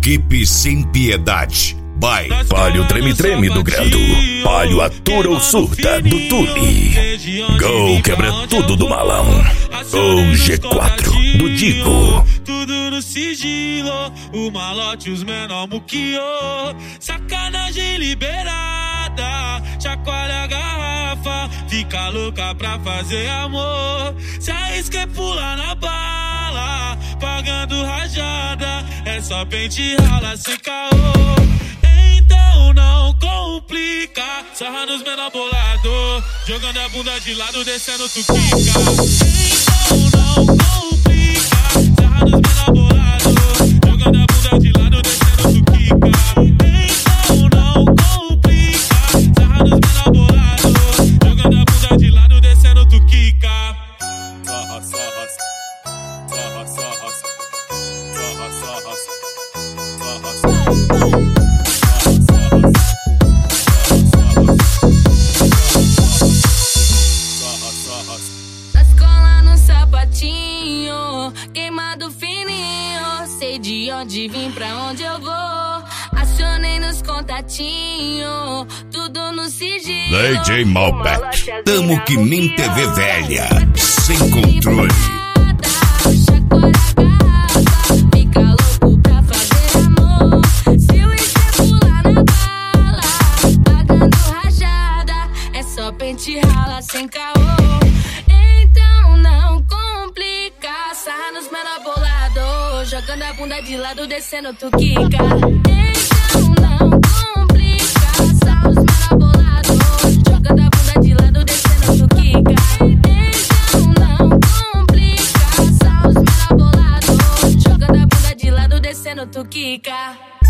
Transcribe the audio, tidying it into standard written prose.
Equipe Sem Piedade. By Palio Treme-Treme do Grando, Palio Atura ou Surta do Tule, Gol Quebra Tudo do Malão, ou G4 do Digo. Tudo no sigilo, o malote os menor muquiô. Sacanagem liberada, chacoalha a garrafa, fica louca pra fazer amor. Se arrisca e pula na bala, pagando rajada, é só pente rala sem caô. Então não complica, sarra nos menor bolado, jogando a bunda de lado, descendo tu quica. Então não complica, sarra nos menor bolado, jogando a bunda de lado, descendo tu quica. Então não complica, sarra nos menor bolado, jogando a bunda de lado, descendo tu quica. Sarra, sarra, sarra, sarra, sarra, sarra, sarra, sarra. Queimado fininho, sei de onde vim, pra onde eu vou. Acionei nos contatinhos, tudo no sigilo. DJ Malbec, tamo que nem TV velha, sem controle. Fica louco pra fazer amor. Se o isqueiro pular na bala, pagando rajada, é só pente rala sem caô. Então não complica, sarra nos menor bolado, jogando a bunda de lado, descendo tu quica. Então não complica, sarra nos menor bolado, jogando a bunda de lado, descendo tu quica. Então não complica, sarra nos menor bolado, jogando a bunda de lado, descendo tu quica.